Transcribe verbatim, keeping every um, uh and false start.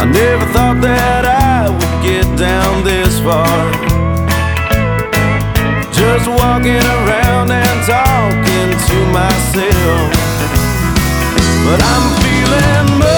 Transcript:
I never thought that I would get down this far, just walking around and talking to myself. But I'm feeling